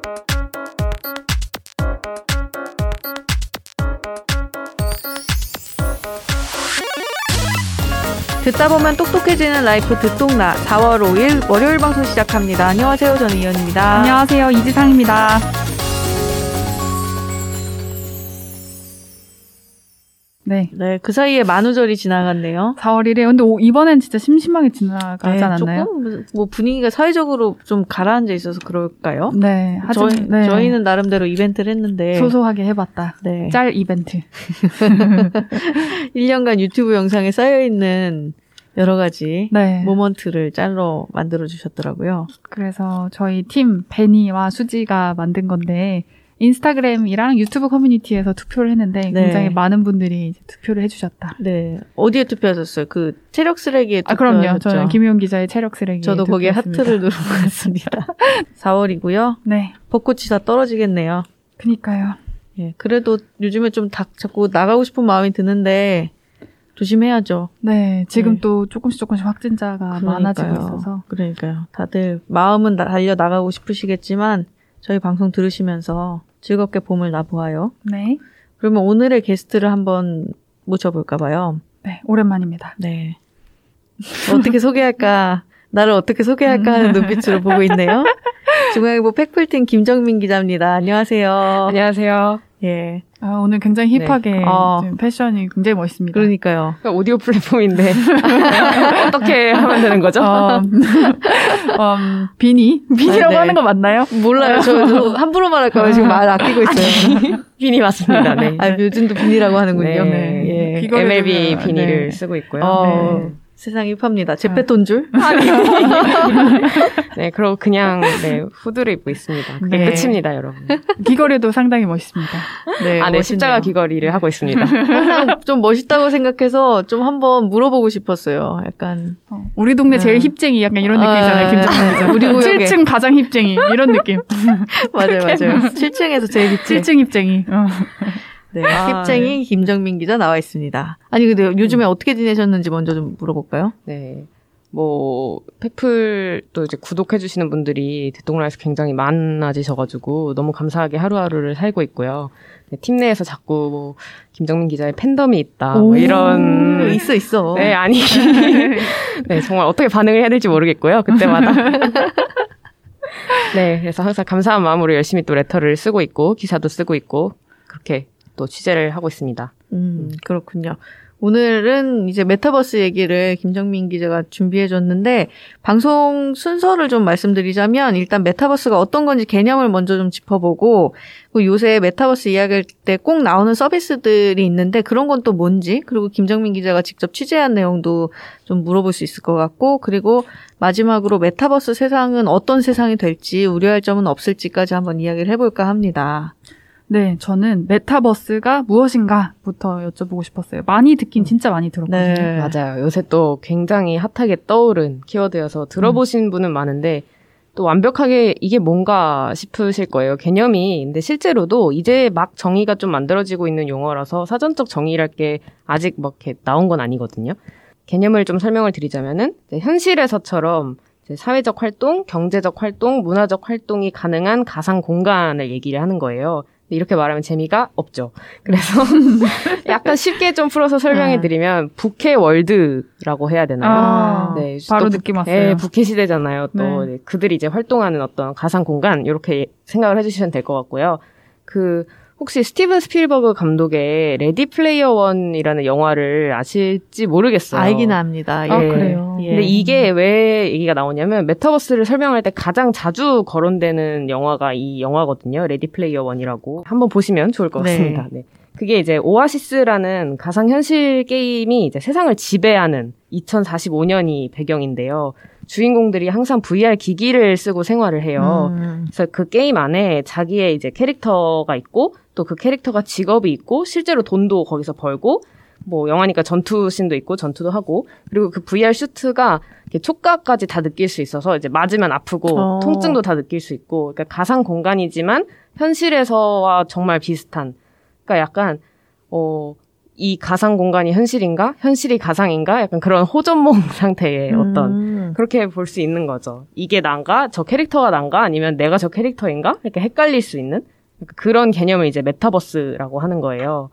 듣다 보면 똑똑해지는 라이프 듣똑나 4월 5일 월요일 방송 시작합니다. 안녕하세요. 저는 이현입니다. 안녕하세요. 이지상입니다. 네. 네, 그 사이에 만우절이 지나갔네요. 4월 1일. 근데 이번엔 진짜 심심하게 지나가지 않았나요? 조금 뭐 분위기가 사회적으로 좀 가라앉아 있어서 그럴까요? 네. 하지만 저희는 나름대로 이벤트를 했는데 소소하게 해봤다. 네. 짤 이벤트. 1년간 유튜브 영상에 쌓여있는 여러 가지 모먼트를 짤로 만들어주셨더라고요. 그래서 저희 팀 베니와 수지가 만든 건데 인스타그램이랑 유튜브 커뮤니티에서 투표를 했는데 굉장히 많은 분들이 이제 투표를 해주셨다. 네. 어디에 투표하셨어요? 그 체력 쓰레기에 투표하셨죠? 그럼요. 저는 김희용 기자의 체력 쓰레기에 저도 거기에 하트를 누르고 갔습니다. 4월이고요. 네. 벚꽃이 다 떨어지겠네요. 그니까요. 예. 그래도 요즘에 좀 자꾸 나가고 싶은 마음이 드는데 조심해야죠. 네. 지금 또 조금씩 확진자가 많아지고 있어서. 그러니까요. 다들 마음은 달려 나가고 싶으시겠지만 저희 방송 들으시면서 즐겁게 봄을 나보아요. 네. 그러면 오늘의 게스트를 한번 모셔볼까 봐요. 네. 오랜만입니다. 네. 어떻게 소개할까? 나를 어떻게 소개할까 하는 눈빛으로 보고 있네요. 중앙일보 팩플팀 김정민 기자입니다. 안녕하세요. 안녕하세요. 예. 오늘 굉장히 힙하게 지금 패션이 굉장히 멋있습니다. 그러니까요. 오디오 플랫폼인데 어떻게 하면 되는 거죠? 비니라고 하는 거 맞나요? 몰라요. 저 함부로 말할까 봐 지금 말 아끼고 있어요. 비니 맞습니다. 네. 요즘도 비니라고 하는군요. 네. 예. MLB 비니를 쓰고 있고요. 세상 힙합니다. 제페톤 줄? 네, 그리고 그냥 후드를 입고 있습니다. 그게 끝입니다, 여러분. 귀걸이도 상당히 멋있습니다. 네, 십자가 귀걸이를 하고 있습니다. 항상 좀 멋있다고 생각해서 좀 한번 물어보고 싶었어요. 약간 우리 동네 제일 힙쟁이 약간 이런 느낌이잖아요. 김정민 기자. 우리 구역에 7층 가장 힙쟁이 이런 느낌. 맞아요. 7층에서 제일 힙쟁이. 7층 힙쟁이. 네, 힙쟁이 김정민 기자 나와 있습니다. 아니 근데 요즘에 어떻게 지내셨는지 먼저 좀 물어볼까요? 네, 팩플도 이제 구독해주시는 분들이 듣동라에서 굉장히 많아지셔가지고 너무 감사하게 하루하루를 살고 있고요. 네, 팀 내에서 자꾸 김정민 기자의 팬덤이 있다, 이런 있어. 네, 아니, 네, 정말 어떻게 반응을 해야 될지 모르겠고요. 그때마다. 네, 그래서 항상 감사한 마음으로 열심히 또 레터를 쓰고 있고 기사도 쓰고 있고 그렇게 또 취재를 하고 있습니다. 그렇군요. 오늘은 이제 메타버스 얘기를 김정민 기자가 준비해줬는데 방송 순서를 좀 말씀드리자면 일단 메타버스가 어떤 건지 개념을 먼저 좀 짚어보고 요새 메타버스 이야기할 때 꼭 나오는 서비스들이 있는데 그런 건 또 뭔지 그리고 김정민 기자가 직접 취재한 내용도 좀 물어볼 수 있을 것 같고 그리고 마지막으로 메타버스 세상은 어떤 세상이 될지 우려할 점은 없을지까지 한번 이야기를 해볼까 합니다. 네, 저는 메타버스가 무엇인가부터 여쭤보고 싶었어요. 많이 듣긴 진짜 많이 들었거든요. 네. 맞아요. 요새 또 굉장히 핫하게 떠오른 키워드여서 들어보신 분은 많은데 또 완벽하게 이게 뭔가 싶으실 거예요. 개념이. 근데 실제로도 이제 막 정의가 좀 만들어지고 있는 용어라서 사전적 정의랄 게 아직 막 이렇게 나온 건 아니거든요. 개념을 좀 설명을 드리자면은 현실에서처럼 사회적 활동, 경제적 활동, 문화적 활동이 가능한 가상 공간을 얘기를 하는 거예요. 이렇게 말하면 재미가 없죠. 그래서 약간 쉽게 좀 풀어서 설명해드리면 부캐 월드라고 해야 되나요? 네, 바로 느낌 왔어요. 네, 부캐 시대잖아요. 또 네, 그들이 이제 활동하는 어떤 가상 공간 이렇게 생각을 해주시면 될 것 같고요. 혹시 스티븐 스필버그 감독의 레디 플레이어 원이라는 영화를 아실지 모르겠어요. 알긴 압니다. 예. 그래요? 근데 이게 왜 얘기가 나오냐면 메타버스를 설명할 때 가장 자주 거론되는 영화가 이 영화거든요. 레디 플레이어 원이라고. 한번 보시면 좋을 것 같습니다. 네. 그게 이제 오아시스라는 가상현실 게임이 이제 세상을 지배하는 2045년이 배경인데요. 주인공들이 항상 VR 기기를 쓰고 생활을 해요. 그래서 그 게임 안에 자기의 이제 캐릭터가 있고 또 그 캐릭터가 직업이 있고 실제로 돈도 거기서 벌고 영화니까 전투씬도 있고 전투도 하고 그리고 그 VR 슈트가 이렇게 촉각까지 다 느낄 수 있어서 이제 맞으면 아프고 통증도 다 느낄 수 있고 그러니까 가상 공간이지만 현실에서와 정말 비슷한 그러니까 약간 이 가상 공간이 현실인가? 현실이 가상인가? 약간 그런 호전몽 상태의 어떤 그렇게 볼 수 있는 거죠. 이게 난가? 저 캐릭터가 난가? 아니면 내가 저 캐릭터인가? 이렇게 헷갈릴 수 있는 그런 개념을 이제 메타버스라고 하는 거예요.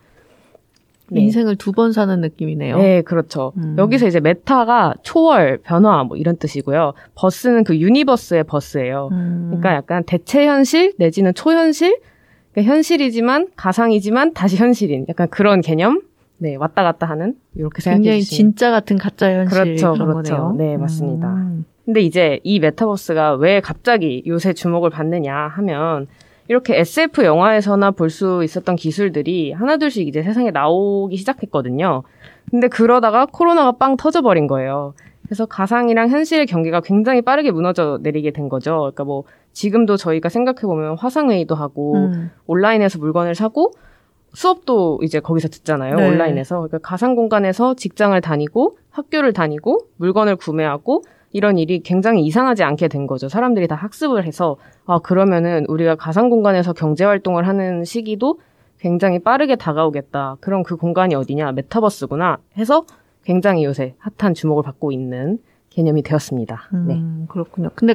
네. 인생을 두 번 사는 느낌이네요. 네, 그렇죠. 여기서 이제 메타가 초월, 변화 뭐 이런 뜻이고요. 버스는 그 유니버스의 버스예요. 그러니까 약간 대체 현실 내지는 초현실? 그러니까 현실이지만 가상이지만 다시 현실인 약간 그런 개념? 네, 왔다 갔다 하는 이렇게 생각해 굉장히 주시면. 진짜 같은 가짜 현실 그렇죠, 그런 그렇죠. 거네요. 네, 맞습니다. 근데 이제 이 메타버스가 왜 갑자기 요새 주목을 받느냐 하면 이렇게 SF 영화에서나 볼 수 있었던 기술들이 하나둘씩 이제 세상에 나오기 시작했거든요. 근데 그러다가 코로나가 빵 터져버린 거예요. 그래서 가상이랑 현실의 경계가 굉장히 빠르게 무너져 내리게 된 거죠. 그러니까 뭐 지금도 저희가 생각해보면 화상회의도 하고 온라인에서 물건을 사고 수업도 이제 거기서 듣잖아요. 네. 온라인에서. 그러니까 가상 공간에서 직장을 다니고 학교를 다니고 물건을 구매하고 이런 일이 굉장히 이상하지 않게 된 거죠. 사람들이 다 학습을 해서 그러면은 우리가 가상 공간에서 경제 활동을 하는 시기도 굉장히 빠르게 다가오겠다. 그럼 그 공간이 어디냐? 메타버스구나 해서 굉장히 요새 핫한 주목을 받고 있는 개념이 되었습니다. 네. 그렇군요. 근데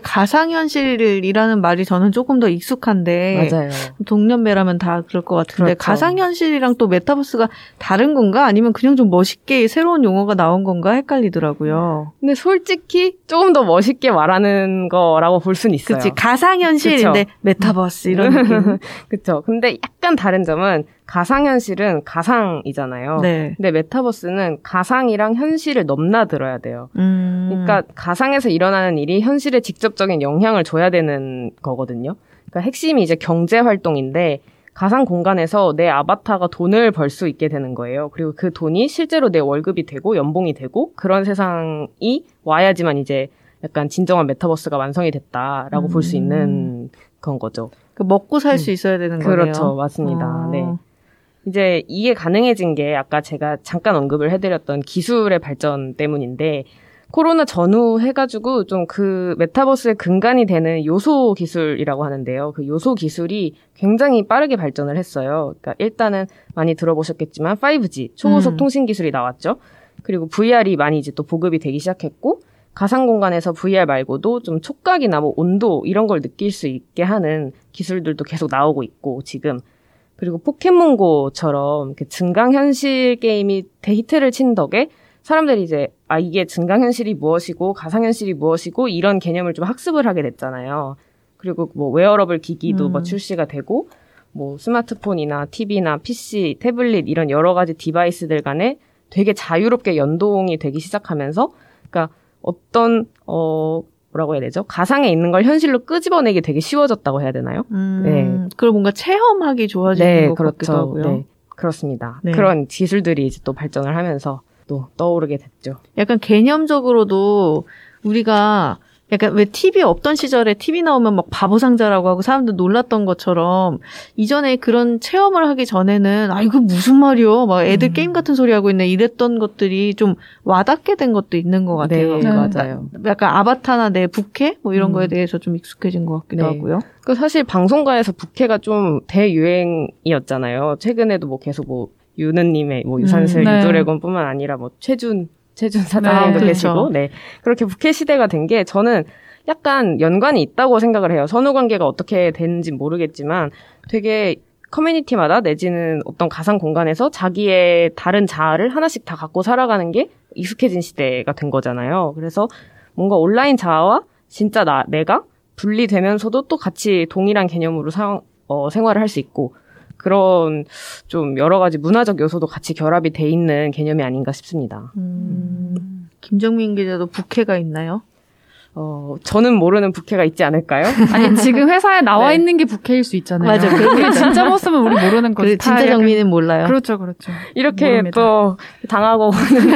가상현실이라는 말이 저는 조금 더 익숙한데. 맞아요. 동년배라면 다 그럴 것 같은데. 그렇죠. 가상현실이랑 또 메타버스가 다른 건가? 아니면 그냥 좀 멋있게 새로운 용어가 나온 건가? 헷갈리더라고요. 근데 솔직히 조금 더 멋있게 말하는 거라고 볼 수는 있어요. 그치. 가상현실인데 메타버스 이런 느낌. 그쵸. 근데 약간 다른 점은 가상현실은 가상이잖아요. 네. 근데 메타버스는 가상이랑 현실을 넘나들어야 돼요. 그러니까 가상에서 일어나는 일이 현실에 직접적인 영향을 줘야 되는 거거든요. 그러니까 핵심이 이제 경제 활동인데 가상 공간에서 내 아바타가 돈을 벌 수 있게 되는 거예요. 그리고 그 돈이 실제로 내 월급이 되고 연봉이 되고 그런 세상이 와야지만 이제 약간 진정한 메타버스가 완성이 됐다라고 볼 수 있는 그런 거죠. 먹고 살 수 있어야 되는 거네요. 그렇죠. 맞습니다. 네. 이제 이게 가능해진 게 아까 제가 잠깐 언급을 해드렸던 기술의 발전 때문인데 코로나 전후 해가지고 좀 그 메타버스의 근간이 되는 요소 기술이라고 하는데요. 그 요소 기술이 굉장히 빠르게 발전을 했어요. 그러니까 일단은 많이 들어보셨겠지만 5G 초고속 통신 기술이 나왔죠. 그리고 VR이 많이 이제 또 보급이 되기 시작했고 가상 공간에서 VR 말고도 좀 촉각이나 뭐 온도 이런 걸 느낄 수 있게 하는 기술들도 계속 나오고 있고 지금 그리고 포켓몬고처럼 증강현실 게임이 대히트를 친 덕에 사람들이 이제 이게 증강현실이 무엇이고 가상현실이 무엇이고 이런 개념을 좀 학습을 하게 됐잖아요. 그리고 뭐 웨어러블 기기도 뭐 출시가 되고 뭐 스마트폰이나 TV나 PC, 태블릿 이런 여러 가지 디바이스들 간에 되게 자유롭게 연동이 되기 시작하면서 그러니까 어떤 뭐라고 해야 되죠? 가상에 있는 걸 현실로 끄집어내기 되게 쉬워졌다고 해야 되나요? 네. 그리고 뭔가 체험하기 좋아지는 것 그렇죠. 같기도 하고요. 네, 그렇습니다. 네. 그런 기술들이 이제 또 발전을 하면서 또 떠오르게 됐죠. 약간 개념적으로도 우리가 약간 왜 TV 없던 시절에 TV 나오면 막 바보상자라고 하고 사람들 놀랐던 것처럼 이전에 그런 체험을 하기 전에는 이거 무슨 말이요? 막 애들 게임 같은 소리 하고 있네 이랬던 것들이 좀 와닿게 된 것도 있는 것 같아요. 네, 맞아요. 약간 아바타나 내 부캐 뭐 이런 거에 대해서 좀 익숙해진 것 같기도 하고요. 그 사실 방송가에서 부캐가 좀 대유행이었잖아요. 최근에도 뭐 계속 뭐 유느님의 뭐 유산슬 유드래곤뿐만 아니라 뭐 최준 사장님도 계시고, 네. 그렇게 부캐 시대가 된 게 저는 약간 연관이 있다고 생각을 해요. 선후 관계가 어떻게 되는지 모르겠지만 되게 커뮤니티마다 내지는 어떤 가상 공간에서 자기의 다른 자아를 하나씩 다 갖고 살아가는 게 익숙해진 시대가 된 거잖아요. 그래서 뭔가 온라인 자아와 진짜 내가 분리되면서도 또 같이 동일한 개념으로 생활을 할 수 있고 그런 좀 여러 가지 문화적 요소도 같이 결합이 돼 있는 개념이 아닌가 싶습니다. 김정민 기자도 부캐가 있나요? 저는 모르는 부캐가 있지 않을까요? 아니 지금 회사에 나와 있는 게 부캐일 수 있잖아요. 맞아. 우리 진짜 모습은 우리 모르는 거지. 진짜 정민은 몰라요. 그렇죠. 이렇게 모릅니다. 또 당하고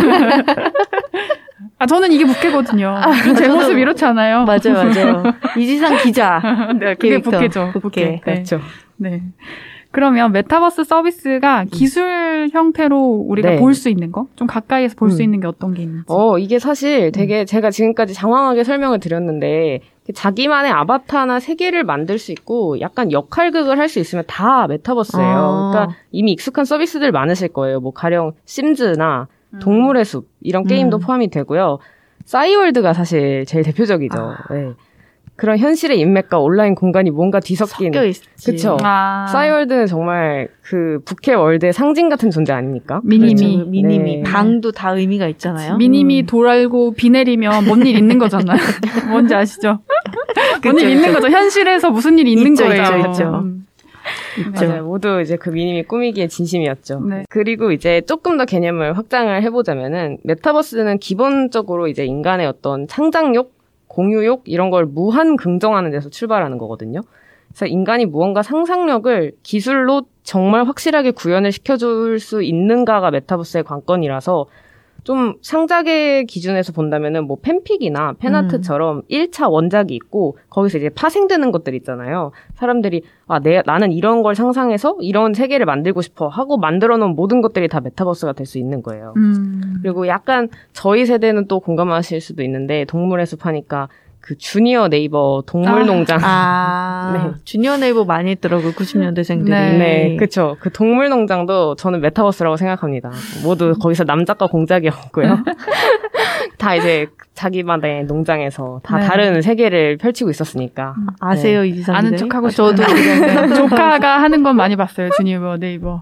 저는 이게 부캐거든요. 제 모습 이렇지 않아요? 맞아요. 이지상 기자. 네, 그게 부캐죠. 부캐. 네. 그렇죠. 네. 그러면 메타버스 서비스가 기술 형태로 우리가 볼 수 있는 거? 좀 가까이에서 볼 수 있는 게 어떤 게 있는지. 이게 사실 되게 제가 지금까지 장황하게 설명을 드렸는데 자기만의 아바타나 세계를 만들 수 있고 약간 역할극을 할 수 있으면 다 메타버스예요. 그러니까 이미 익숙한 서비스들 많으실 거예요. 뭐 가령 심즈나 동물의 숲 이런 게임도 포함이 되고요. 싸이월드가 사실 제일 대표적이죠. 네. 그런 현실의 인맥과 온라인 공간이 뭔가 뒤섞인. 섞여 있지. 그쵸. 싸이월드는 정말 그 부캐 월드의 상징 같은 존재 아닙니까? 미니미. 그렇죠. 미니미. 네. 방도 다 의미가 있잖아요. 미니미 돌 알고 비 내리면 뭔 일 있는 거잖아요. 뭔지 아시죠? 뭔 일 있는 거죠. 현실에서 무슨 일이 있는 거예요. 있죠. 맞아요. 모두 이제 그 미니미 꾸미기의 진심이었죠. 네. 그리고 이제 조금 더 개념을 확장을 해보자면은 메타버스는 기본적으로 이제 인간의 어떤 창작욕, 공유욕 이런 걸 무한 긍정하는 데서 출발하는 거거든요. 그래서 인간이 무언가 상상력을 기술로 정말 확실하게 구현을 시켜줄 수 있는가가 메타버스의 관건이라서 좀 창작의 기준에서 본다면은 뭐 팬픽이나 팬아트처럼 1차 원작이 있고 거기서 이제 파생되는 것들 있잖아요. 사람들이 나는 이런 걸 상상해서 이런 세계를 만들고 싶어 하고 만들어 놓은 모든 것들이 다 메타버스가 될 수 있는 거예요. 그리고 약간 저희 세대는 또 공감하실 수도 있는데 동물의 숲 하니까 그 주니어 네이버 동물농장. 네. 주니어 네이버 많이 했더라고요, 90년대생들이. 네, 그쵸. 그 동물농장도 저는 메타버스라고 생각합니다. 모두 거기서 남작과 공작이었고요. 다 이제 자기만의 농장에서 다 다른 세계를 펼치고 있었으니까. 아세요, 이지상 아는 척하고 저도 조카가 하는 건 많이 봤어요, 주니어 네이버.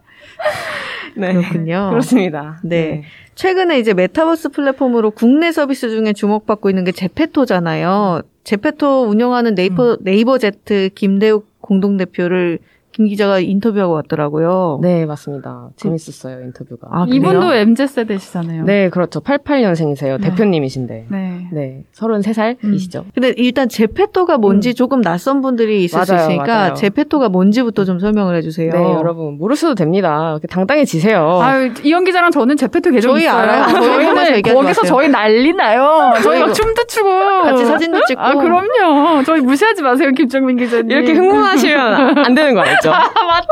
네. 그렇군요. 그렇습니다. 네. 최근에 이제 메타버스 플랫폼으로 국내 서비스 중에 주목받고 있는 게 제페토잖아요. 제페토 운영하는 네이버제트 김대욱 공동대표를 김 기자가 인터뷰하고 왔더라고요. 네, 맞습니다. 재밌었어요, 인터뷰가. 이분도 MZ세대시잖아요. 네, 그렇죠. 88년생이세요. 대표님이신데. 네. 33살이시죠. 근데 일단 제페토가 뭔지 조금 낯선 분들이 있을 수 있으니까 맞아요. 제페토가 뭔지부터 좀 설명을 해주세요. 네, 여러분 모르셔도 됩니다. 당당해지세요. 이현 기자랑 저는 제페토 계정 저희 있어요. 알아요. 저희는 거기서 저희 난리 나요. 저희 막 춤도 추고 같이 사진도 찍고. 그럼요. 저희 무시하지 마세요, 김정민 기자님. 이렇게 흥분하시면 안 되는 거 알죠? 맞다.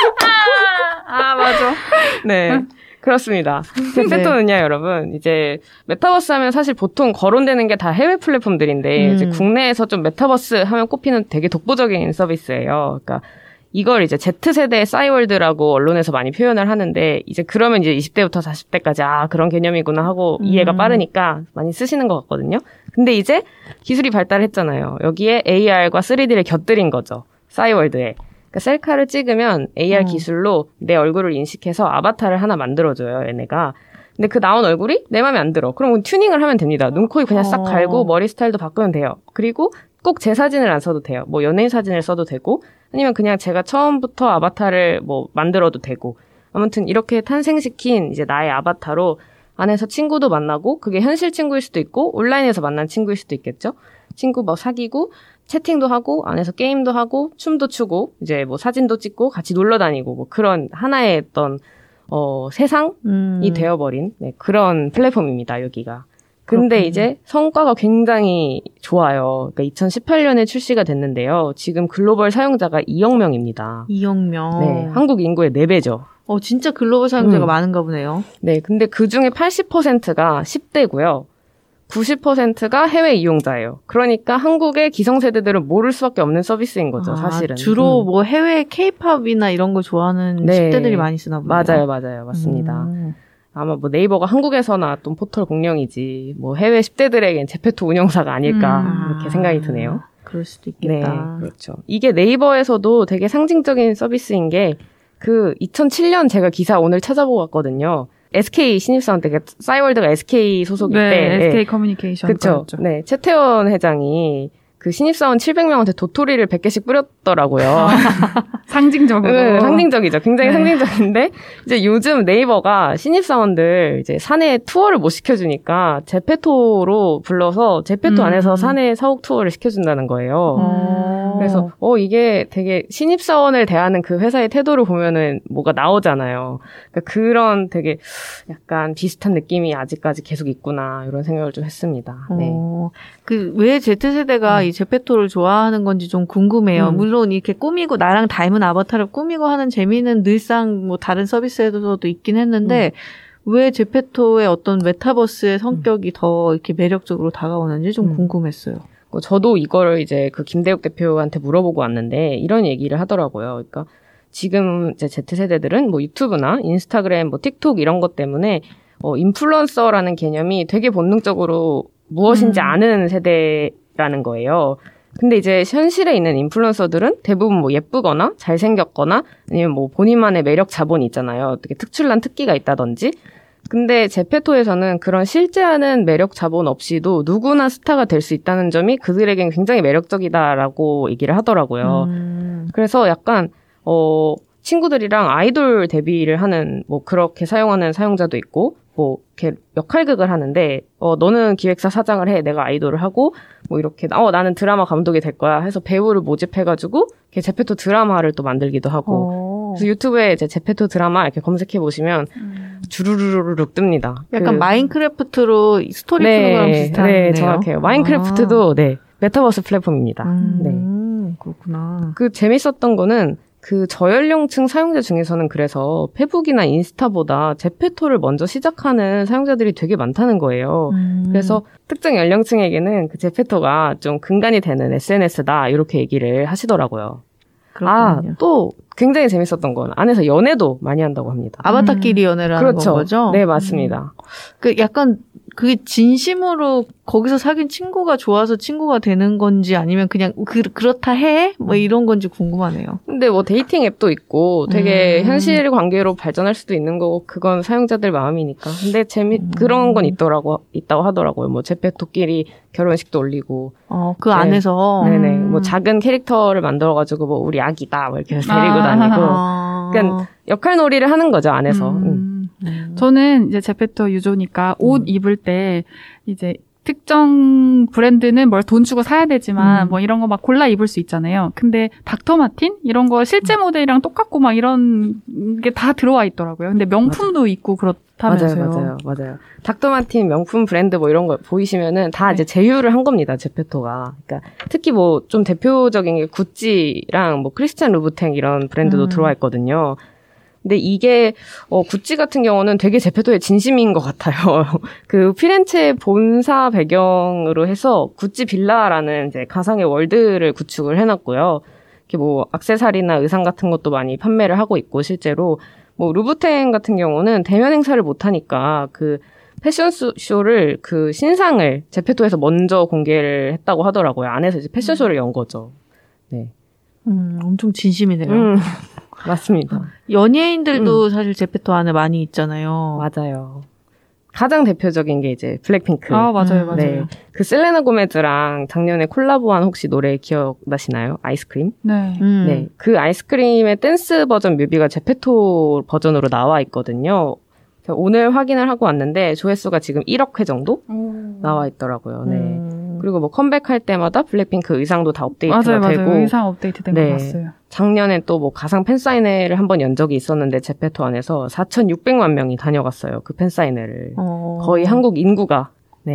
맞아. 네. 그렇습니다. 제페토는요, 여러분. 이제 메타버스 하면 사실 보통 거론되는 게 다 해외 플랫폼들인데 이제 국내에서 좀 메타버스 하면 꼽히는 되게 독보적인 서비스예요. 그러니까 이걸 이제 Z세대의 싸이월드라고 언론에서 많이 표현을 하는데 이제 그러면 이제 20대부터 40대까지 그런 개념이구나 하고 이해가 빠르니까 많이 쓰시는 것 같거든요. 근데 이제 기술이 발달했잖아요. 여기에 AR과 3D를 곁들인 거죠. 싸이월드에. 그러니까 셀카를 찍으면 AR 기술로 내 얼굴을 인식해서 아바타를 하나 만들어줘요, 얘네가. 근데 그 나온 얼굴이 내 맘에 안 들어. 그럼 튜닝을 하면 됩니다. 눈, 코, 입 그냥 싹 갈고 머리 스타일도 바꾸면 돼요. 그리고 꼭 제 사진을 안 써도 돼요. 뭐 연예인 사진을 써도 되고 아니면 그냥 제가 처음부터 아바타를 뭐 만들어도 되고 아무튼 이렇게 탄생시킨 이제 나의 아바타로 안에서 친구도 만나고 그게 현실 친구일 수도 있고 온라인에서 만난 친구일 수도 있겠죠. 친구 뭐 사귀고 채팅도 하고 안에서 게임도 하고 춤도 추고 이제 뭐 사진도 찍고 같이 놀러 다니고 뭐 그런 하나의 어떤 세상이 되어버린 그런 플랫폼입니다. 여기가. 근데 그렇군요. 이제 성과가 굉장히 좋아요. 그러니까 2018년에 출시가 됐는데요. 지금 글로벌 사용자가 2억 명입니다. 2억 명. 네, 한국 인구의 4배죠. 진짜 글로벌 사용자가 많은가 보네요. 네, 근데 그 중에 80%가 10대고요. 90%가 해외 이용자예요. 그러니까 한국의 기성세대들은 모를 수밖에 없는 서비스인 거죠, 사실은. 주로 뭐 해외 K-팝이나 이런 거 좋아하는 10대들이 많이 쓰나 보네요. 맞아요. 맞습니다. 아마 뭐 네이버가 한국에서 나왔던 포털 공룡이지 뭐 해외 10대들에겐 제페토 운영사가 아닐까 이렇게 생각이 드네요. 그럴 수도 있겠다. 네, 그렇죠. 이게 네이버에서도 되게 상징적인 서비스인 게 그 2007년 제가 기사 오늘 찾아보고 왔거든요. SK 신입사원 때, 싸이월드가 SK 소속일 때. SK 커뮤니케이션. 그쵸. 네. 최태원 회장이 그 신입사원 700명한테 도토리를 100개씩 뿌렸더라고요. 상징적으로. 네, 상징적이죠. 굉장히 상징적인데, 이제 요즘 네이버가 신입사원들 이제 사내 투어를 못 시켜주니까 제페토로 불러서 제페토 안에서 사내 사옥 투어를 시켜준다는 거예요. 그래서 이게 되게 신입사원을 대하는 그 회사의 태도를 보면은 뭐가 나오잖아요. 그러니까 그런 되게 약간 비슷한 느낌이 아직까지 계속 있구나 이런 생각을 좀 했습니다. 네. 그 왜 Z세대가 이 제페토를 좋아하는 건지 좀 궁금해요. 물론 이렇게 꾸미고 나랑 닮은 아바타를 꾸미고 하는 재미는 늘상 뭐 다른 서비스에서도 있긴 했는데 왜 제페토의 어떤 메타버스의 성격이 더 이렇게 매력적으로 다가오는지 좀 궁금했어요. 저도 이거를 이제 그 김대욱 대표한테 물어보고 왔는데 이런 얘기를 하더라고요. 그러니까 지금 이제 Z세대들은 뭐 유튜브나 인스타그램, 뭐 틱톡 이런 것 때문에 인플루언서라는 개념이 되게 본능적으로 무엇인지 아는 세대라는 거예요. 근데 이제 현실에 있는 인플루언서들은 대부분 뭐 예쁘거나 잘생겼거나 아니면 뭐 본인만의 매력 자본이 있잖아요. 되게 특출난 특기가 있다든지. 근데 제페토에서는 그런 실제하는 매력 자본 없이도 누구나 스타가 될 수 있다는 점이 그들에겐 굉장히 매력적이다라고 얘기를 하더라고요. 그래서 약간 친구들이랑 아이돌 데뷔를 하는 뭐 그렇게 사용하는 사용자도 있고 뭐 이렇게 역할극을 하는데 너는 기획사 사장을 해, 내가 아이돌을 하고 뭐 이렇게 나는 드라마 감독이 될 거야 해서 배우를 모집해가지고 이렇게 제페토 드라마를 또 만들기도 하고 그래서 유튜브에 이제 제페토 드라마 이렇게 검색해 보시면 주르르르륵 뜹니다. 약간 마인크래프트로 스토리 프로그램 비슷하네요. 네, 정확해요. 마인크래프트도 메타버스 플랫폼입니다. 네, 그렇구나. 그 재밌었던 거는 그 저연령층 사용자 중에서는 그래서 페북이나 인스타보다 제페토를 먼저 시작하는 사용자들이 되게 많다는 거예요. 그래서 특정 연령층에게는 그 제페토가 좀 근간이 되는 SNS다 이렇게 얘기를 하시더라고요. 그렇군요. 또 굉장히 재밌었던 건 안에서 연애도 많이 한다고 합니다. 아바타끼리 연애를 하는 그렇죠. 거죠? 네, 맞습니다. 그 약간 그게 진심으로 거기서 사귄 친구가 좋아서 친구가 되는 건지 아니면 그냥 그렇다 해? 뭐 이런 건지 궁금하네요. 근데 뭐 데이팅 앱도 있고 되게 현실 관계로 발전할 수도 있는 거고 그건 사용자들 마음이니까. 근데 그런 건 있다고 하더라고요. 뭐 제페토끼리 결혼식도 올리고. 그 안에서. 네네. 뭐 작은 캐릭터를 만들어가지고 뭐 우리 아기다 뭐 이렇게 데리고 다니고. 그러니까 역할놀이를 하는 거죠 안에서. 저는 이제 제페토 유저니까 옷 입을 때 이제 특정 브랜드는 뭘 돈 주고 사야 되지만 뭐 이런 거 막 골라 입을 수 있잖아요. 근데 닥터 마틴 이런 거 실제 모델이랑 똑같고 막 이런 게 다 들어와 있더라고요. 근데 명품도 있고 그렇다면서요. 맞아요. 닥터 마틴 명품 브랜드 뭐 이런 거 보이시면은 다 이제 제휴를 한 겁니다. 제페토가. 그러니까 특히 뭐 좀 대표적인 게 구찌랑 뭐 크리스찬 루부탱 이런 브랜드도 들어와 있거든요. 근데 이게 구찌 같은 경우는 되게 제페토의 진심인 것 같아요. 그 피렌체 본사 배경으로 해서 구찌 빌라라는 이제 가상의 월드를 구축을 해놨고요. 이렇게 뭐 액세서리나 의상 같은 것도 많이 판매를 하고 있고 실제로 뭐 루부탱 같은 경우는 대면 행사를 못 하니까 그 패션쇼를 그 신상을 제페토에서 먼저 공개를 했다고 하더라고요. 안에서 이제 패션쇼를 연 거죠. 네. 엄청 진심이네요. 맞습니다. 연예인들도 사실 제페토 안에 많이 있잖아요. 맞아요. 가장 대표적인 게 이제 블랙핑크. 맞아요. 네. 그 셀레나 고메즈랑 작년에 콜라보한 혹시 노래 기억나시나요? 아이스크림? 네. 네. 그 아이스크림의 댄스 버전 뮤비가 제페토 버전으로 나와 있거든요. 오늘 확인을 하고 왔는데 조회수가 지금 1억 회 정도 나와 있더라고요. 네. 그리고 뭐 컴백할 때마다 블랙핑크 의상도 다 업데이트가 되고. 맞아요. 의상 업데이트된 거 봤어요. 작년에 또 뭐 가상 팬사인회를 한번 연 적이 있었는데 제페토 안에서 4,600만 명이 다녀갔어요. 그 팬사인회를. 거의 한국 인구가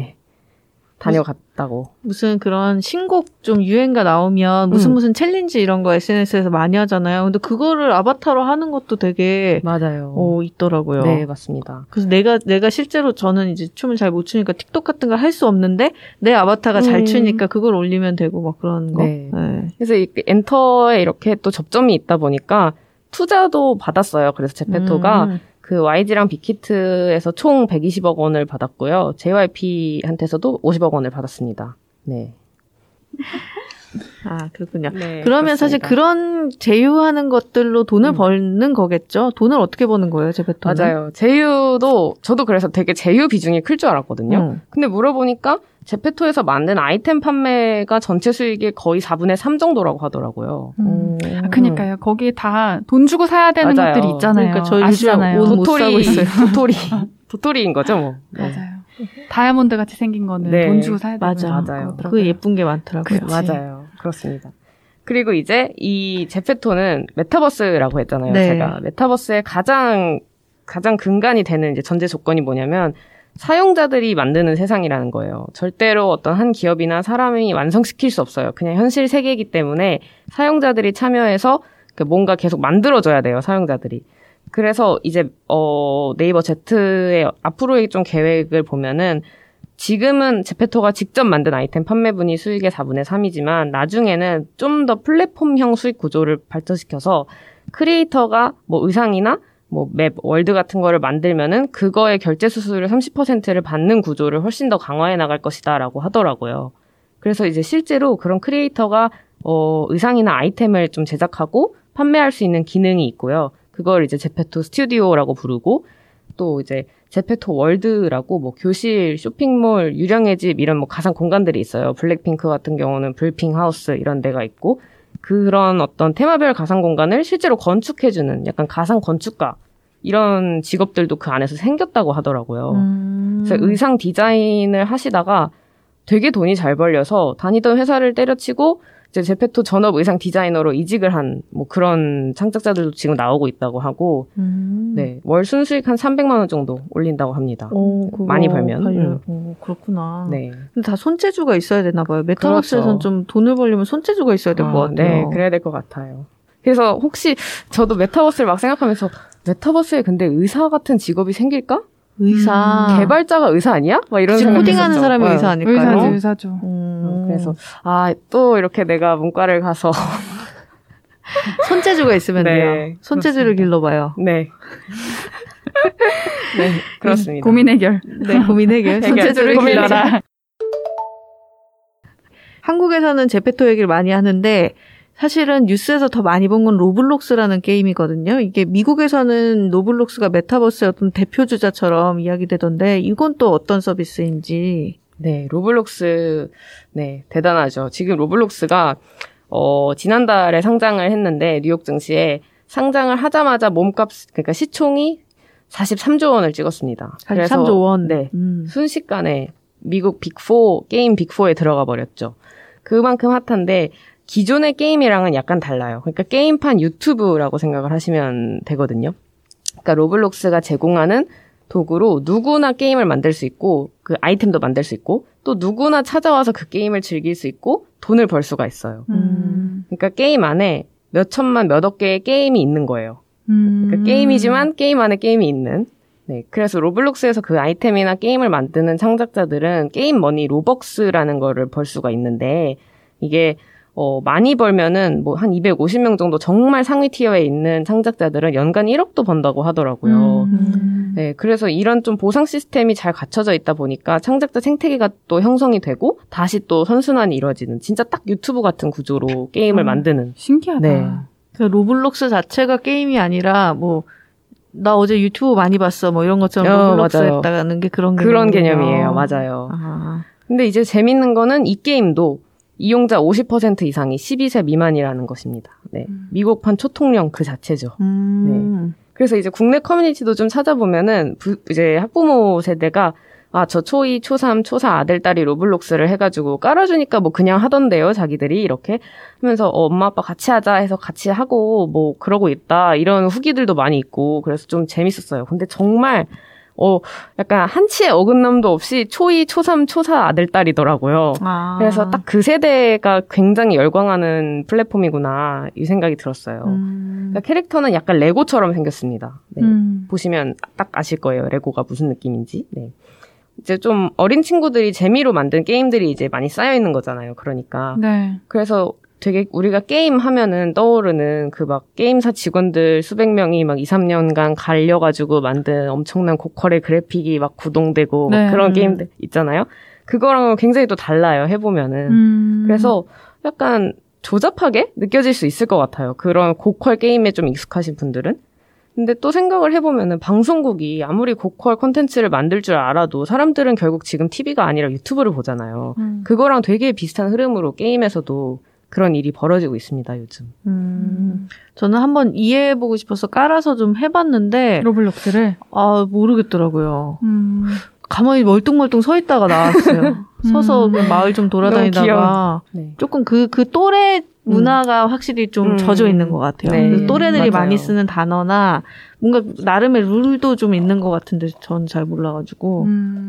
다녀갔다고. 무슨 그런 신곡 좀 유행가 나오면 무슨 챌린지 이런 거 SNS에서 많이 하잖아요. 근데 그거를 아바타로 하는 것도 되게 맞아요. 있더라고요. 네, 맞습니다. 그래서 내가 실제로 저는 이제 춤을 잘 못 추니까 틱톡 같은 걸 할 수 없는데 내 아바타가 잘 추니까 그걸 올리면 되고 막 그런 거. 네. 그래서 엔터에 이렇게 또 접점이 있다 보니까 투자도 받았어요. 그래서 제페토가 그 YG랑 빅히트에서 총 120억 원을 받았고요. JYP한테서도 50억 원을 받았습니다. 네. 그렇군요. 네, 그러면 그렇습니다. 사실 그런 제휴하는 것들로 돈을 버는 거겠죠? 돈을 어떻게 버는 거예요, 제페토는? 맞아요. 제휴도, 저도 그래서 되게 제휴 비중이 클 줄 알았거든요. 근데 물어보니까 제페토에서 만든 아이템 판매가 전체 수익의 거의 4분의 3 정도라고 하더라고요. 그러니까요. 거기에 다 돈 주고 사야 되는 맞아요. 것들이 있잖아요. 그러니까 저희 아시잖아요. 옷 못 사고 있어요. 도토리인 거죠, 뭐. 맞아요. 다이아몬드 같이 생긴 거는 네. 돈 주고 사야 되는 맞아요. 거더라고요. 그 예쁜 게 많더라고요. 맞아요. 그렇습니다. 그리고 이제 이 제페토는 메타버스라고 했잖아요. 네. 제가 메타버스의 가장 근간이 되는 이제 전제 조건이 뭐냐면 사용자들이 만드는 세상이라는 거예요. 절대로 어떤 한 기업이나 사람이 완성시킬 수 없어요. 그냥 현실 세계이기 때문에 사용자들이 참여해서 뭔가 계속 만들어줘야 돼요. 사용자들이. 그래서 이제 네이버 Z의 앞으로의 좀 계획을 보면은 지금은 제페토가 직접 만든 아이템 판매분이 수익의 4분의 3이지만 나중에는 좀 더 플랫폼형 수익 구조를 발전시켜서 크리에이터가 뭐 의상이나 뭐 맵, 월드 같은 거를 만들면은 그거의 결제 수수료 30%를 받는 구조를 훨씬 더 강화해 나갈 것이다라고 하더라고요. 그래서 이제 실제로 그런 크리에이터가 의상이나 아이템을 좀 제작하고 판매할 수 있는 기능이 있고요. 그걸 이제 제페토 스튜디오라고 부르고 또 이제 제페토 월드라고 뭐 교실, 쇼핑몰, 유령의 집 이런 뭐 가상 공간들이 있어요. 블랙핑크 같은 경우는 불핑 하우스 이런 데가 있고 그런 어떤 테마별 가상 공간을 실제로 건축해주는 약간 가상 건축가 이런 직업들도 그 안에서 생겼다고 하더라고요. 그래서 의상 디자인을 하시다가 되게 돈이 잘 벌려서 다니던 회사를 때려치고 이제 제페토 전업 의상 디자이너로 이직을 한 뭐 그런 창작자들도 지금 나오고 있다고 하고 네, 월 순수익 한 300만 원 정도 올린다고 합니다. 많이 벌면. 그렇구나. 네. 근데 다 손재주가 있어야 되나 봐요. 메타버스에서는 그렇죠. 좀 돈을 벌려면 손재주가 있어야 될 것 같아요. 네, 그래야 될 것 같아요. 그래서 혹시 저도 메타버스를 막 생각하면서 메타버스에 근데 의사 같은 직업이 생길까? 의사. 개발자가 의사 아니야? 막 이런 생각. 코딩하는 사람이 의사 아닐까요? 의사죠. 그래서 또 이렇게 내가 문과를 가서 손재주가 있으면 네, 돼요. 손재주를 길러봐요. 네. 네, 그렇습니다. 고민 해결. 네, 고민 해결. 손재주를 길러라. 한국에서는 제페토 얘기를 많이 하는데 사실은 뉴스에서 더 많이 본 건 로블록스라는 게임이거든요. 이게 미국에서는 로블록스가 메타버스의 어떤 대표주자처럼 이야기되던데 이건 또 어떤 서비스인지. 네, 로블록스, 네, 대단하죠. 지금 로블록스가, 지난달에 상장을 했는데, 뉴욕 증시에 상장을 하자마자 몸값, 그러니까 시총이 43조 원을 찍었습니다. 43조 원? 네. 순식간에 미국 빅4, 게임 빅4에 들어가 버렸죠. 그만큼 핫한데, 기존의 게임이랑은 약간 달라요. 그러니까 게임판 유튜브라고 생각을 하시면 되거든요. 그러니까 로블록스가 제공하는 도구로 누구나 게임을 만들 수 있고 그 아이템도 만들 수 있고 또 누구나 찾아와서 그 게임을 즐길 수 있고 돈을 벌 수가 있어요. 그러니까 게임 안에 몇 천만 몇억 개의 게임이 있는 거예요. 그러니까 게임이지만 게임 안에 게임이 있는. 네, 그래서 로블록스에서 그 아이템이나 게임을 만드는 창작자들은 게임 머니 로벅스라는 거를 벌 수가 있는데 이게 많이 벌면은 뭐 한 250명 정도 정말 상위 티어에 있는 창작자들은 연간 1억도 번다고 하더라고요. 네, 그래서 이런 좀 보상 시스템이 잘 갖춰져 있다 보니까 창작자 생태계가 또 형성이 되고 다시 또 선순환이 이루어지는 진짜 딱 유튜브 같은 구조로 게임을 만드는. 신기하다. 네. 그러니까 로블록스 자체가 게임이 아니라 뭐 나 어제 유튜브 많이 봤어 뭐 이런 것처럼 로블록스 맞아요. 했다는 게 그런 개념이에요. 맞아요. 아. 근데 이제 재밌는 거는 이 게임도 이용자 50% 이상이 12세 미만이라는 것입니다. 네. 미국판 초통령 그 자체죠. 네. 그래서 이제 국내 커뮤니티도 좀 찾아보면은 이제 학부모 세대가 저 초2, 초3, 초4 아들, 딸이 로블록스를 해가지고 깔아주니까 뭐 그냥 하던데요, 자기들이. 이렇게 하면서 엄마, 아빠 같이 하자 해서 같이 하고 뭐 그러고 있다. 이런 후기들도 많이 있고 그래서 좀 재밌었어요. 근데 정말 약간 한치의 어긋남도 없이 초2, 초3, 초4 아들, 딸이더라고요. 그래서 딱 그 세대가 굉장히 열광하는 플랫폼이구나 이 생각이 들었어요. 그러니까 캐릭터는 약간 레고처럼 생겼습니다. 네. 보시면 딱 아실 거예요. 레고가 무슨 느낌인지. 네. 이제 좀 어린 친구들이 재미로 만든 게임들이 이제 많이 쌓여 있는 거잖아요. 그러니까. 네. 그래서 되게 우리가 게임 하면은 떠오르는 그 막 게임사 직원들 수백 명이 막 2, 3년간 갈려가지고 만든 엄청난 고퀄의 그래픽이 막 구동되고 네. 막 그런 게임들 있잖아요. 그거랑 굉장히 또 달라요. 해보면은. 그래서 약간 조잡하게 느껴질 수 있을 것 같아요. 그런 고퀄 게임에 좀 익숙하신 분들은. 근데 또 생각을 해보면은 방송국이 아무리 고퀄 콘텐츠를 만들 줄 알아도 사람들은 결국 지금 TV가 아니라 유튜브를 보잖아요. 그거랑 되게 비슷한 흐름으로 게임에서도 그런 일이 벌어지고 있습니다, 요즘. 저는 한번 이해해보고 싶어서 깔아서 좀 해봤는데 로블록스를 모르겠더라고요. 가만히 멀뚱멀뚱 서 있다가 나왔어요. 서서 그 마을 좀 돌아다니다가 네. 조금 그 또래 문화가 확실히 좀 젖어 있는 것 같아요. 네, 또래들이 맞아요. 많이 쓰는 단어나 뭔가 나름의 룰도 좀 있는 것 같은데 전 잘 몰라가지고.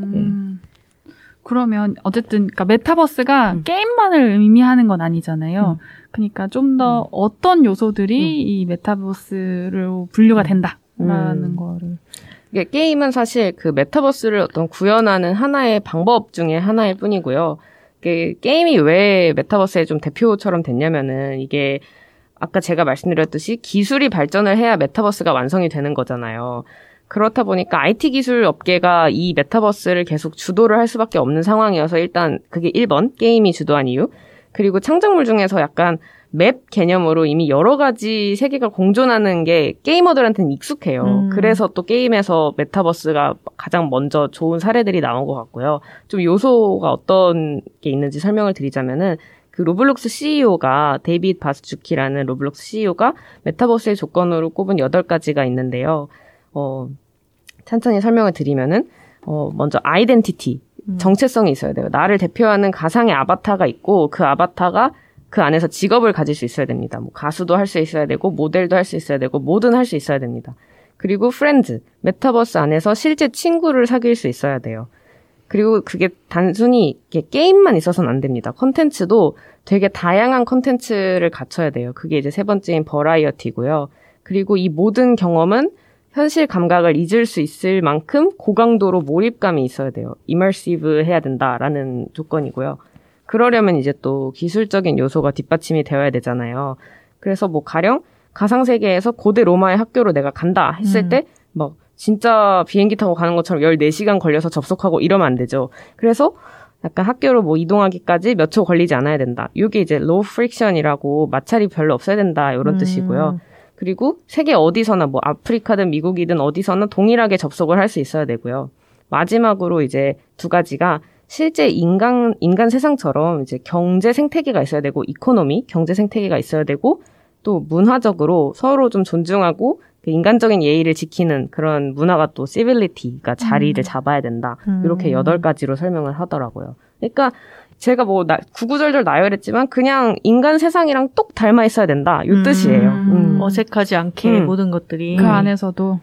그러면 어쨌든 그러니까 메타버스가 게임만을 의미하는 건 아니잖아요. 그러니까 좀 더 어떤 요소들이 이 메타버스로 분류가 된다라는 거를. 이게 게임은 사실 그 메타버스를 어떤 구현하는 하나의 방법 중에 하나일 뿐이고요. 이게 게임이 왜 메타버스의 좀 대표처럼 됐냐면은 이게 아까 제가 말씀드렸듯이 기술이 발전을 해야 메타버스가 완성이 되는 거잖아요. 그렇다 보니까 IT 기술 업계가 이 메타버스를 계속 주도를 할 수밖에 없는 상황이어서 일단 그게 1번 게임이 주도한 이유. 그리고 창작물 중에서 약간 맵 개념으로 이미 여러 가지 세계가 공존하는 게 게이머들한테는 익숙해요. 그래서 또 게임에서 메타버스가 가장 먼저 좋은 사례들이 나온 것 같고요. 좀 요소가 어떤 게 있는지 설명을 드리자면은 그 로블록스 CEO가 데이빗 바스주키라는 로블록스 CEO가 메타버스의 조건으로 꼽은 8가지가 있는데요. 천천히 설명을 드리면은 먼저 아이덴티티, 정체성이 있어야 돼요. 나를 대표하는 가상의 아바타가 있고 그 아바타가 그 안에서 직업을 가질 수 있어야 됩니다. 뭐 가수도 할 수 있어야 되고 모델도 할 수 있어야 되고 뭐든 할 수 있어야 됩니다. 그리고 프렌즈, 메타버스 안에서 실제 친구를 사귈 수 있어야 돼요. 그리고 그게 단순히 게임만 있어서는 안 됩니다. 콘텐츠도 되게 다양한 콘텐츠를 갖춰야 돼요. 그게 이제 3번째인 버라이어티고요. 그리고 이 모든 경험은 현실 감각을 잊을 수 있을 만큼 고강도로 몰입감이 있어야 돼요. 이머시브 해야 된다라는 조건이고요. 그러려면 이제 또 기술적인 요소가 뒷받침이 되어야 되잖아요. 그래서 뭐 가령 가상세계에서 고대 로마의 학교로 내가 간다 했을 때 막 진짜 비행기 타고 가는 것처럼 14시간 걸려서 접속하고 이러면 안 되죠. 그래서 약간 학교로 뭐 이동하기까지 몇 초 걸리지 않아야 된다. 이게 이제 low friction이라고 마찰이 별로 없어야 된다 이런 뜻이고요. 그리고 세계 어디서나 뭐 아프리카든 미국이든 어디서나 동일하게 접속을 할 수 있어야 되고요. 마지막으로 이제 2가지가 실제 인간 세상처럼 이제 경제 생태계가 있어야 되고 이코노미, 경제 생태계가 있어야 되고 또 문화적으로 서로 좀 존중하고 그 인간적인 예의를 지키는 그런 문화가 또 시빌리티가 자리를 잡아야 된다. 이렇게 8가지로 설명을 하더라고요. 그러니까 제가 뭐 구구절절 나열했지만 그냥 인간 세상이랑 똑 닮아 있어야 된다. 이 뜻이에요. 어색하지 않게 모든 것들이. 그 안에서도.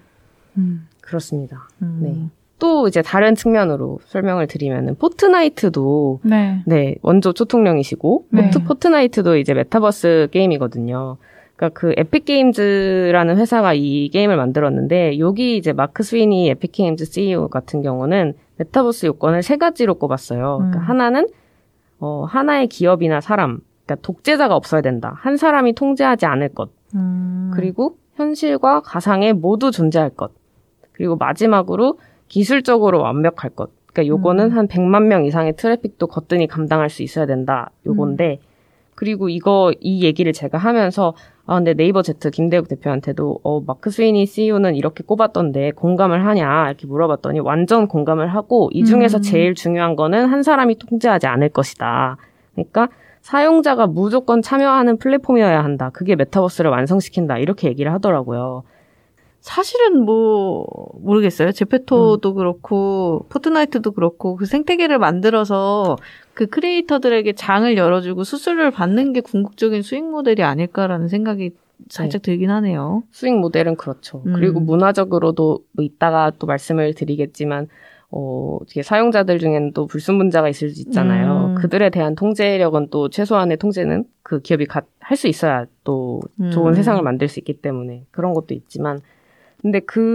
그렇습니다. 네. 또 이제 다른 측면으로 설명을 드리면은 포트나이트도 네, 원조 초통령이시고 포트나이트도 이제 메타버스 게임이거든요. 그러니까 그 에픽 게임즈라는 회사가 이 게임을 만들었는데 여기 이제 마크 스위니 에픽 게임즈 CEO 같은 경우는 메타버스 요건을 3가지로 꼽았어요. 그러니까 하나는 하나의 기업이나 사람, 그러니까 독재자가 없어야 된다. 한 사람이 통제하지 않을 것. 그리고 현실과 가상에 모두 존재할 것. 그리고 마지막으로 기술적으로 완벽할 것. 그러니까 요거는 한 100만 명 이상의 트래픽도 거뜬히 감당할 수 있어야 된다. 요건데 그리고 이 얘기를 제가 하면서 근데 네이버 Z 김대욱 대표한테도 마크 스위니 CEO는 이렇게 꼽았던데 공감을 하냐 이렇게 물어봤더니 완전 공감을 하고 이 중에서 제일 중요한 거는 한 사람이 통제하지 않을 것이다. 그러니까 사용자가 무조건 참여하는 플랫폼이어야 한다. 그게 메타버스를 완성시킨다. 이렇게 얘기를 하더라고요. 사실은 뭐 모르겠어요. 제페토도 그렇고 포트나이트도 그렇고 그 생태계를 만들어서 그 크리에이터들에게 장을 열어주고 수수료를 받는 게 궁극적인 수익 모델이 아닐까라는 생각이 살짝 들긴 하네요. 수익 모델은 그렇죠. 그리고 문화적으로도 뭐 이따가 또 말씀을 드리겠지만 사용자들 중에는 또 불순분자가 있을 수 있잖아요. 그들에 대한 통제력은 또 최소한의 통제는 그 기업이 할 수 있어야 또 좋은 세상을 만들 수 있기 때문에 그런 것도 있지만 근데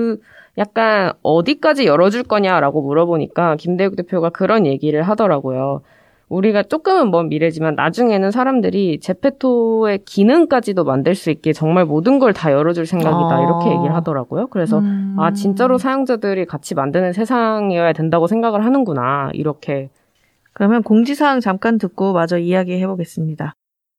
약간 어디까지 열어줄 거냐라고 물어보니까 김대욱 대표가 그런 얘기를 하더라고요. 우리가 조금은 먼 미래지만 나중에는 사람들이 제페토의 기능까지도 만들 수 있게 정말 모든 걸 다 열어줄 생각이다. 이렇게 얘기를 하더라고요. 그래서 진짜로 사용자들이 같이 만드는 세상이어야 된다고 생각을 하는구나. 이렇게. 그러면 공지사항 잠깐 듣고 마저 이야기해보겠습니다.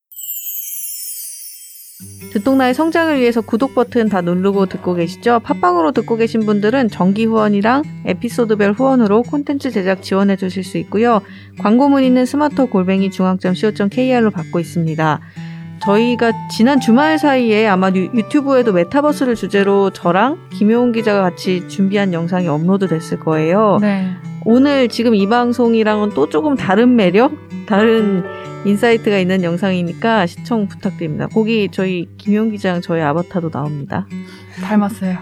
듣동나의 성장을 위해서 구독 버튼 다 누르고 듣고 계시죠? 팟빵으로 듣고 계신 분들은 정기 후원이랑 에피소드별 후원으로 콘텐츠 제작 지원해 주실 수 있고요. 광고 문의는 smartco@중앙점.co.kr로 받고 있습니다. 저희가 지난 주말 사이에 아마 유튜브에도 메타버스를 주제로 저랑 김효은 기자가 같이 준비한 영상이 업로드 됐을 거예요. 네. 오늘 지금 이 방송이랑은 또 조금 다른 매력? 다른 인사이트가 있는 영상이니까 시청 부탁드립니다. 거기 저희 김용 기자랑 저희 아바타도 나옵니다. 닮았어요.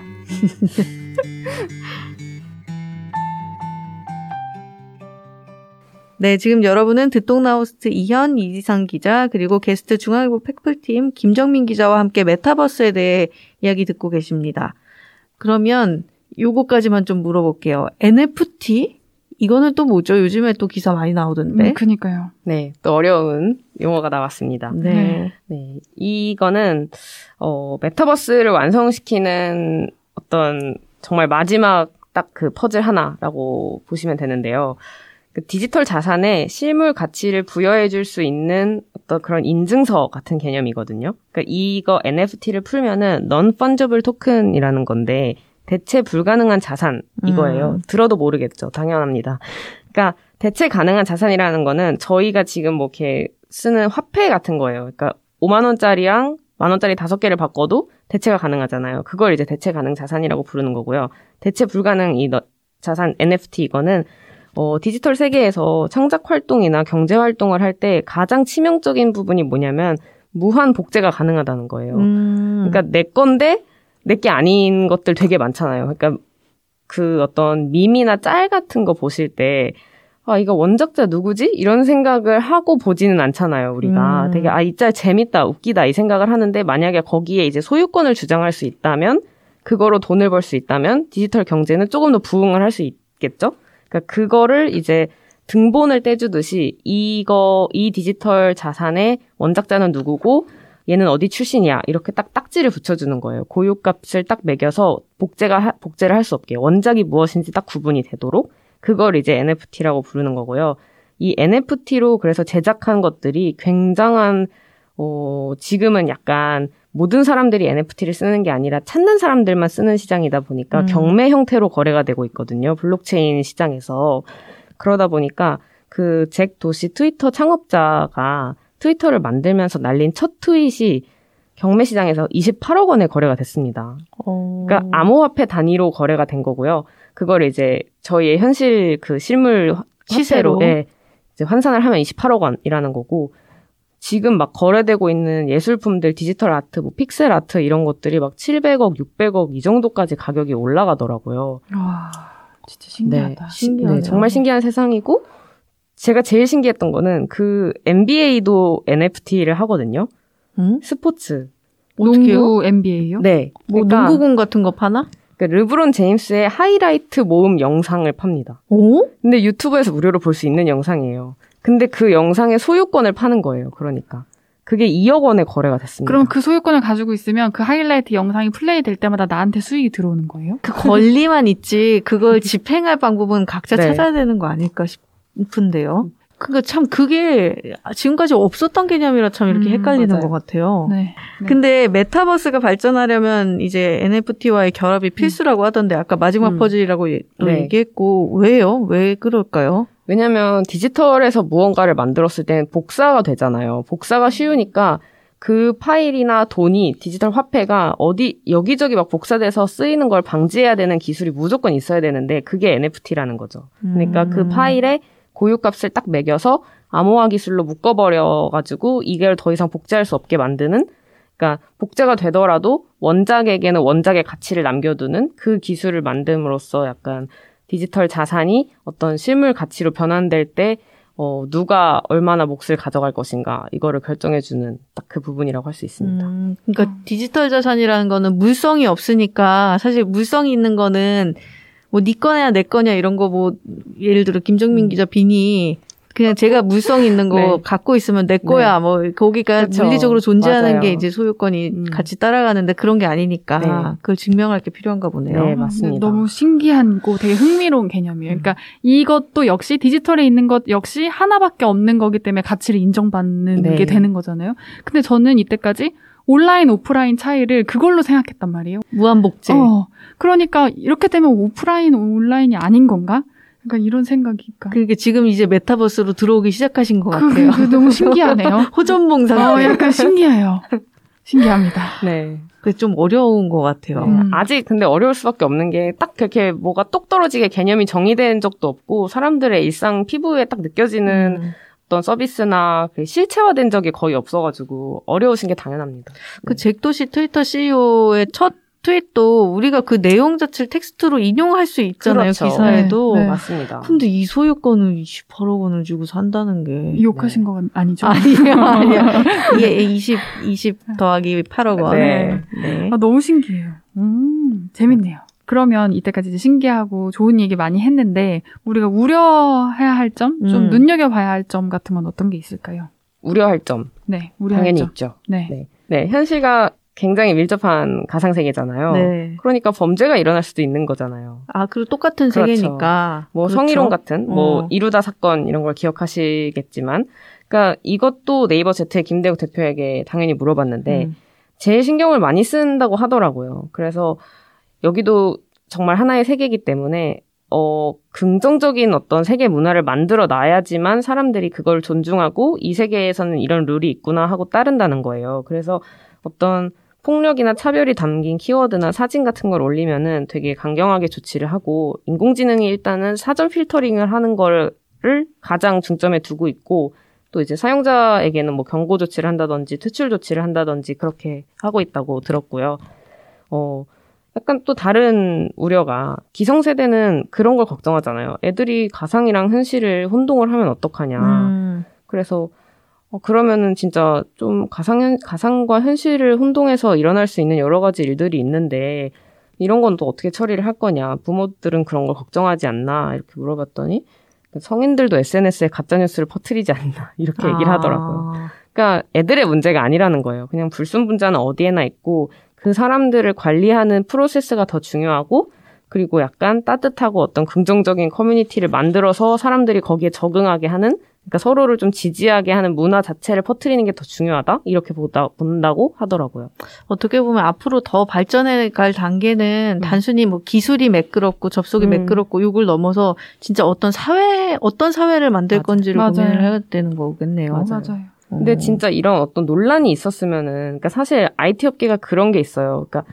네, 지금 여러분은 듣동나우스트 이현, 이지상 기자, 그리고 게스트 중앙일보 팩플팀 김정민 기자와 함께 메타버스에 대해 이야기 듣고 계십니다. 그러면 요거까지만 좀 물어볼게요. NFT? 이거는 또 뭐죠? 요즘에 또 기사 많이 나오던데. 그니까요. 네, 또 어려운 용어가 나왔습니다. 네. 네, 이거는 메타버스를 완성시키는 어떤 정말 마지막 딱 그 퍼즐 하나라고 보시면 되는데요. 그 디지털 자산에 실물 가치를 부여해줄 수 있는 어떤 그런 인증서 같은 개념이거든요. 그러니까 이거 NFT를 풀면은 Non-Fungible Token이라는 건데 대체 불가능한 자산 이거예요. 들어도 모르겠죠. 당연합니다. 그러니까 대체 가능한 자산이라는 거는 저희가 지금 뭐 이렇게 쓰는 화폐 같은 거예요. 그러니까 5만 원짜리랑 1만 원짜리 5개를 바꿔도 대체가 가능하잖아요. 그걸 이제 대체 가능 자산이라고 부르는 거고요. 대체 불가능 이 자산 NFT 이거는 디지털 세계에서 창작 활동이나 경제 활동을 할 때 가장 치명적인 부분이 뭐냐면 무한 복제가 가능하다는 거예요. 그러니까 내 건데 내게 아닌 것들 되게 많잖아요. 그러니까 그 어떤 밈이나 짤 같은 거 보실 때 이거 원작자 누구지? 이런 생각을 하고 보지는 않잖아요, 우리가. 되게 이 짤 재밌다, 웃기다 이 생각을 하는데 만약에 거기에 이제 소유권을 주장할 수 있다면 그거로 돈을 벌 수 있다면 디지털 경제는 조금 더 부흥을 할 수 있겠죠? 그러니까 그거를 이제 등본을 떼주듯이 이 디지털 자산의 원작자는 누구고 얘는 어디 출신이야 이렇게 딱 딱지를 붙여주는 거예요. 고유값을 딱 매겨서 복제를 할 수 없게 원작이 무엇인지 딱 구분이 되도록 그걸 이제 NFT라고 부르는 거고요. 이 NFT로 그래서 제작한 것들이 굉장한 지금은 약간 모든 사람들이 NFT를 쓰는 게 아니라 찾는 사람들만 쓰는 시장이다 보니까 경매 형태로 거래가 되고 있거든요. 블록체인 시장에서. 그러다 보니까 그 잭 도시 트위터 창업자가 트위터를 만들면서 날린 첫 트윗이 경매 시장에서 28억 원에 거래가 됐습니다. 그러니까 암호화폐 단위로 거래가 된 거고요. 그걸 이제 저희의 현실 그 실물 시세로 이제 환산을 하면 28억 원이라는 거고 지금 막 거래되고 있는 예술품들, 디지털 아트, 뭐 픽셀 아트 이런 것들이 막 700억, 600억 이 정도까지 가격이 올라가더라고요. 와, 진짜 신기하다. 신기하네요. 네, 정말 신기한 세상이고 제가 제일 신기했던 거는 그 NBA도 NFT를 하거든요. 스포츠. 농구 NBA요? 네. 뭐 그러니까 농구공 같은 거 파나? 그러니까 르브론 제임스의 하이라이트 모음 영상을 팝니다. 오? 근데 유튜브에서 무료로 볼 수 있는 영상이에요. 근데 그 영상의 소유권을 파는 거예요. 그러니까. 그게 2억 원에 거래가 됐습니다. 그럼 그 소유권을 가지고 있으면 그 하이라이트 영상이 플레이 될 때마다 나한테 수익이 들어오는 거예요? 그 권리만 있지 그걸 집행할 방법은 각자 네. 찾아야 되는 거 아닐까 싶은데요. 그러니까 참 그게 지금까지 없었던 개념이라 참 이렇게 헷갈리는 맞아요. 것 같아요. 네. 근데 메타버스가 발전하려면 이제 NFT와의 결합이 필수라고 하던데 아까 마지막 퍼즐이라고 또 네. 얘기했고 왜요? 왜 그럴까요? 왜냐면 디지털에서 무언가를 만들었을 때는 복사가 되잖아요. 복사가 쉬우니까 그 파일이나 돈이 디지털 화폐가 여기저기 막 복사돼서 쓰이는 걸 방지해야 되는 기술이 무조건 있어야 되는데 그게 NFT라는 거죠. 그러니까 그 파일에 고유값을 딱 매겨서 암호화 기술로 묶어버려가지고 이걸 더 이상 복제할 수 없게 만드는 그러니까 복제가 되더라도 원작에게는 원작의 가치를 남겨두는 그 기술을 만듦으로써 약간 디지털 자산이 어떤 실물 가치로 변환될 때 누가 얼마나 몫을 가져갈 것인가 이거를 결정해주는 딱 그 부분이라고 할 수 있습니다. 그러니까 디지털 자산이라는 거는 물성이 없으니까 사실 물성이 있는 거는 뭐 네 거냐 내 거냐 이런 거 뭐 예를 들어 김정민 기자 빈이 그냥 제가 물성 있는 거 네. 갖고 있으면 내 거야. 네. 뭐 거기가 그쵸. 물리적으로 존재하는 맞아요. 게 이제 소유권이 같이 따라가는데 그런 게 아니니까 네. 그걸 증명할 게 필요한가 보네요. 네, 맞습니다. 너무 신기하고 되게 흥미로운 개념이에요. 그러니까 이것도 역시 디지털에 있는 것 역시 하나밖에 없는 거기 때문에 가치를 인정받는 네. 게 되는 거잖아요. 근데 저는 이때까지 온라인, 오프라인 차이를 그걸로 생각했단 말이에요. 무한복제. 그러니까 이렇게 되면 오프라인, 온라인이 아닌 건가? 그러니까 이런 생각이니까. 그러니까 지금 이제 메타버스로 들어오기 시작하신 것 같아요. 그게 너무 신기하네요. 호전봉 상태. 약간 신기해요. 신기합니다. 네. 그게 좀 어려운 것 같아요. 아직 근데 어려울 수밖에 없는 게 딱 그렇게 뭐가 똑 떨어지게 개념이 정의된 적도 없고 사람들의 일상 피부에 딱 느껴지는 어떤 서비스나 실체화된 적이 거의 없어가지고 어려우신 게 당연합니다. 그 잭도시 트위터 CEO의 첫 트윗도 우리가 그 내용 자체를 텍스트로 인용할 수 있잖아요. 그렇죠. 기사에도. 네. 맞습니다. 근데 이 소유권을 28억 원을 주고 산다는 게. 욕하신 건 아니죠? 아니요. 이게 20 더하기 8억 원. 네. 네. 너무 신기해요. 재밌네요. 그러면 이때까지 이제 신기하고 좋은 얘기 많이 했는데 우리가 우려해야 할 점, 좀 눈여겨봐야 할 점 같은 건 어떤 게 있을까요? 우려할 점. 네, 우려할 당연히 점. 있죠. 네. 네, 현실과 굉장히 밀접한 가상세계잖아요. 네. 그러니까 범죄가 일어날 수도 있는 거잖아요. 아, 그리고 똑같은 그렇죠. 세계니까. 뭐 그렇죠? 성희롱 같은, 뭐 이루다 사건 이런 걸 기억하시겠지만, 그러니까 이것도 네이버 Z의 김대욱 대표에게 당연히 물어봤는데, 제일 신경을 많이 쓴다고 하더라고요. 그래서 여기도 정말 하나의 세계이기 때문에, 긍정적인 어떤 세계 문화를 만들어 놔야지만 사람들이 그걸 존중하고 이 세계에서는 이런 룰이 있구나 하고 따른다는 거예요. 그래서 어떤 폭력이나 차별이 담긴 키워드나 사진 같은 걸 올리면은 되게 강경하게 조치를 하고 인공지능이 일단은 사전 필터링을 하는 거를 가장 중점에 두고 있고 또 이제 사용자에게는 뭐 경고 조치를 한다든지 퇴출 조치를 한다든지 그렇게 하고 있다고 들었고요. 약간 또 다른 우려가 기성세대는 그런 걸 걱정하잖아요. 애들이 가상이랑 현실을 혼동을 하면 어떡하냐. 그래서 그러면은 진짜 좀 가상과 현실을 혼동해서 일어날 수 있는 여러 가지 일들이 있는데 이런 건 또 어떻게 처리를 할 거냐. 부모들은 그런 걸 걱정하지 않나 이렇게 물어봤더니 성인들도 SNS에 가짜뉴스를 퍼뜨리지 않나 이렇게 얘기를 하더라고요. 그러니까 애들의 문제가 아니라는 거예요. 그냥 불순분자는 어디에나 있고 그 사람들을 관리하는 프로세스가 더 중요하고 그리고 약간 따뜻하고 어떤 긍정적인 커뮤니티를 만들어서 사람들이 거기에 적응하게 하는 그러니까 서로를 좀 지지하게 하는 문화 자체를 퍼뜨리는 게 더 중요하다? 이렇게 본다고 하더라고요. 어떻게 보면 앞으로 더 발전해 갈 단계는 단순히 뭐 기술이 매끄럽고 접속이 매끄럽고 요걸 넘어서 진짜 어떤 사회를 만들 건지를 고민을 해야 되는 거겠네요. 맞아요. 근데 진짜 이런 어떤 논란이 있었으면은, 그러니까 사실 IT 업계가 그런 게 있어요. 그러니까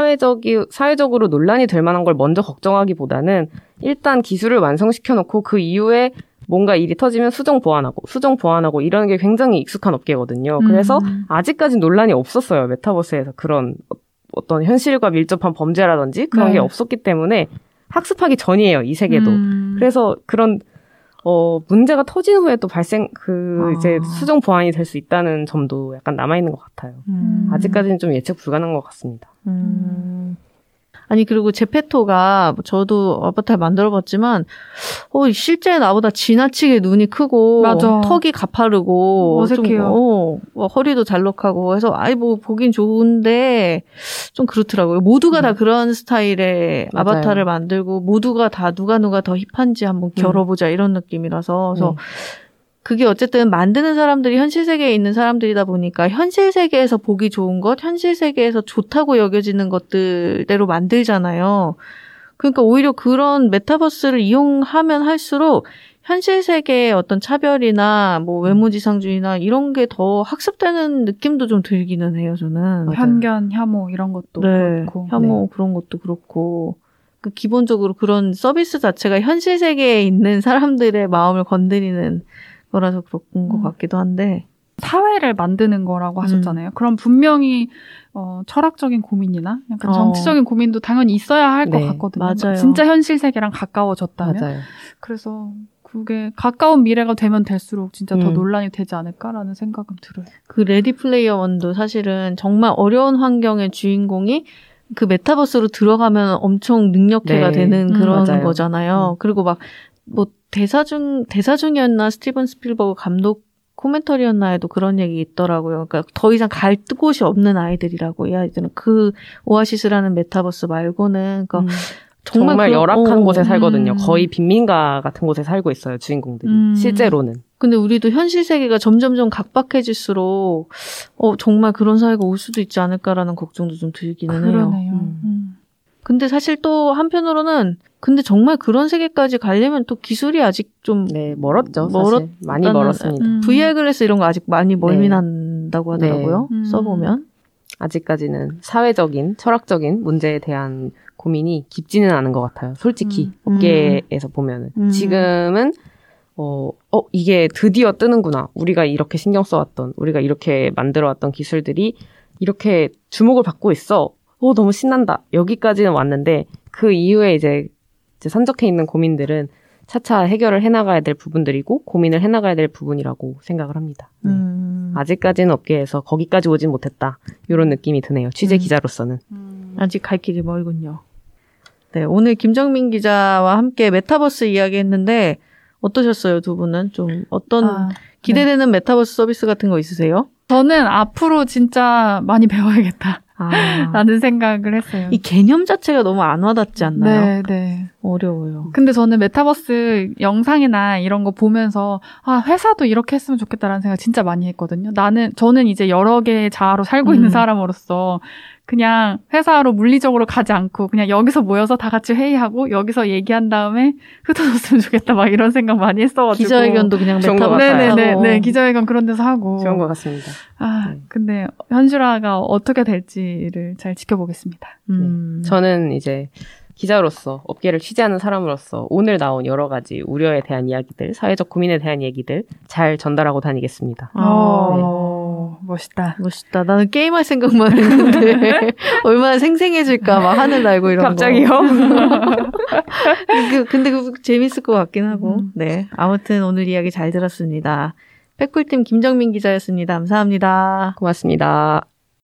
사회적으로 논란이 될 만한 걸 먼저 걱정하기보다는 일단 기술을 완성시켜 놓고 그 이후에 뭔가 일이 터지면 수정 보완하고 이런 게 굉장히 익숙한 업계거든요. 그래서 아직까지 논란이 없었어요. 메타버스에서 그런 어떤 현실과 밀접한 범죄라든지 그런 게 없었기 때문에 학습하기 전이에요. 이 세계도. 그래서 그런 문제가 터진 후에 또 이제 수정 보완이 될 수 있다는 점도 약간 남아있는 것 같아요. 아직까지는 좀 예측 불가능한 것 같습니다. 아니, 그리고 제페토가, 저도 아바타를 만들어봤지만, 실제 나보다 지나치게 눈이 크고, 맞아. 턱이 가파르고, 어색해요. 좀, 허리도 잘록하고 해서, 보긴 좋은데, 좀 그렇더라고요. 모두가 다 그런 스타일의 맞아요. 아바타를 만들고, 모두가 다 누가 더 힙한지 한번 겨뤄보자, 이런 느낌이라서, 그래서, 그게 어쨌든 만드는 사람들이 현실 세계에 있는 사람들이다 보니까 현실 세계에서 보기 좋은 것, 현실 세계에서 좋다고 여겨지는 것들대로 만들잖아요. 그러니까 오히려 그런 메타버스를 이용하면 할수록 현실 세계의 어떤 차별이나 뭐 외모지상주의나 이런 게 더 학습되는 느낌도 좀 들기는 해요, 저는. 편견, 혐오 이런 것도 그렇고. 혐오 그런 것도 그렇고. 기본적으로 그런 서비스 자체가 현실 세계에 있는 사람들의 마음을 건드리는 거라서 그런 것 같기도 한데. 사회를 만드는 거라고 하셨잖아요. 그럼 분명히 철학적인 고민이나 약간 정치적인 고민도 당연히 있어야 할 것 같거든요. 맞아요. 진짜 현실 세계랑 가까워졌다면. 맞아요. 그래서 그게 가까운 미래가 되면 될수록 진짜 더 논란이 되지 않을까라는 생각은 들어요. 그 레디 플레이어 원도 사실은 정말 어려운 환경의 주인공이 그 메타버스로 들어가면 엄청 능력해가 되는 그런 맞아요. 거잖아요. 그리고 막 뭐 대사 중이었나 스티븐 스필버그 감독 코멘터리였나에도 그런 얘기 있더라고요. 그러니까 더 이상 갈 곳이 없는 아이들이라고 이 아이들은 그 오아시스라는 메타버스 말고는 그러니까 정말 열악한 곳에 살거든요. 거의 빈민가 같은 곳에 살고 있어요. 주인공들이 실제로는. 근데 우리도 현실 세계가 점점점 각박해질수록 정말 그런 사회가 올 수도 있지 않을까라는 걱정도 좀 들기는 해요. 근데 사실 또 한편으로는 근데 정말 그런 세계까지 가려면 또 기술이 아직 좀 멀었죠. 사실. 많이 멀었습니다. VR 글래스 이런 거 아직 많이 멀미난다고 하더라고요. 써보면. 아직까지는 사회적인, 철학적인 문제에 대한 고민이 깊지는 않은 것 같아요. 솔직히 업계에서 보면은. 지금은 이게 드디어 뜨는구나. 우리가 이렇게 신경 써왔던, 우리가 이렇게 만들어왔던 기술들이 이렇게 주목을 받고 있어. 너무 신난다. 여기까지는 왔는데 그 이후에 이제 산적해 있는 고민들은 차차 해결을 해나가야 될 부분들이고 고민을 해나가야 될 부분이라고 생각을 합니다. 네. 아직까지는 업계에서 거기까지 오진 못했다. 이런 느낌이 드네요. 취재 기자로서는. 아직 갈 길이 멀군요. 네, 오늘 김정민 기자와 함께 메타버스 이야기했는데 어떠셨어요, 두 분은? 좀 어떤 기대되는 메타버스 서비스 같은 거 있으세요? 저는 앞으로 진짜 많이 배워야겠다. 라는 생각을 했어요. 이 개념 자체가 너무 안 와닿지 않나요? 네. 어려워요. 근데 저는 메타버스 영상이나 이런 거 보면서 회사도 이렇게 했으면 좋겠다라는 생각 진짜 많이 했거든요. 저는 이제 여러 개의 자아로 살고 있는 사람으로서 그냥 회사로 물리적으로 가지 않고 그냥 여기서 모여서 다 같이 회의하고 여기서 얘기한 다음에 흩어졌으면 좋겠다 막 이런 생각 많이 했어가지고 기자회견도 그냥 메타버스에서 네, 기자회견 그런 데서 하고 좋은 것 같습니다. 근데 현실화가 어떻게 될지를 잘 지켜보겠습니다. 저는 이제 기자로서 업계를 취재하는 사람으로서 오늘 나온 여러 가지 우려에 대한 이야기들, 사회적 고민에 대한 얘기들 잘 전달하고 다니겠습니다. 멋있다. 나는 게임할 생각만 했는데 얼마나 생생해질까 막 하늘 날고 이런 갑자기요? 거. 근데 그거 재밌을 것 같긴 하고. 네, 아무튼 오늘 이야기 잘 들었습니다. 팩꿀팀 김정민 기자였습니다. 감사합니다. 고맙습니다.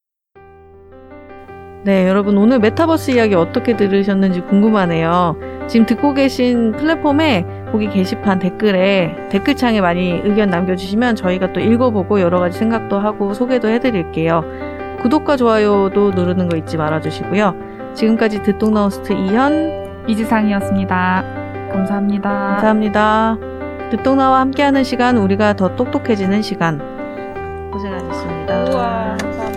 네, 여러분 오늘 메타버스 이야기 어떻게 들으셨는지 궁금하네요. 지금 듣고 계신 플랫폼에 거기 게시판 댓글창에 많이 의견 남겨주시면 저희가 또 읽어보고 여러 가지 생각도 하고 소개도 해드릴게요. 구독과 좋아요도 누르는 거 잊지 말아주시고요. 지금까지 듣동나호스트 이현, 이지상이었습니다. 감사합니다. 감사합니다. 듣동나와 함께하는 시간, 우리가 더 똑똑해지는 시간. 고생하셨습니다. 우와, 감사합니다.